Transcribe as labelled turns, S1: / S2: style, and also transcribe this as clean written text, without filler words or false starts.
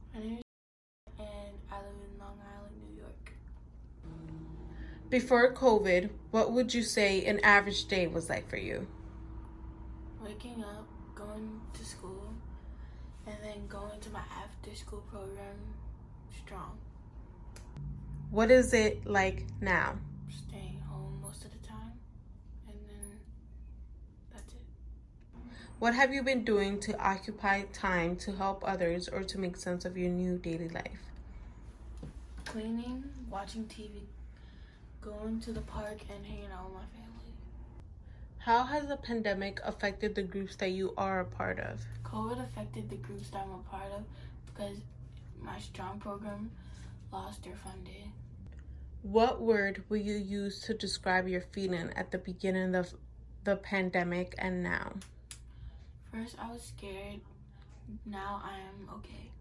S1: My name is and I live in Long Island, New York.
S2: Before COVID, what would you say an average day was like for you?
S1: Waking up, going to school, and then going to my after-school program, strong.
S2: What is it like now?
S1: Staying home most of the time, and then that's it.
S2: What have you been doing to occupy time to help others or to make sense of your new daily life?
S1: Cleaning, watching TV, going to the park, and hanging out with my family.
S2: How has the pandemic affected the groups that you are a part of?
S1: COVID affected the groups that I'm a part of because my strong program lost their funding.
S2: What word will you use to describe your feeling at the beginning of the pandemic and now?
S1: First, I was scared. Now I am okay.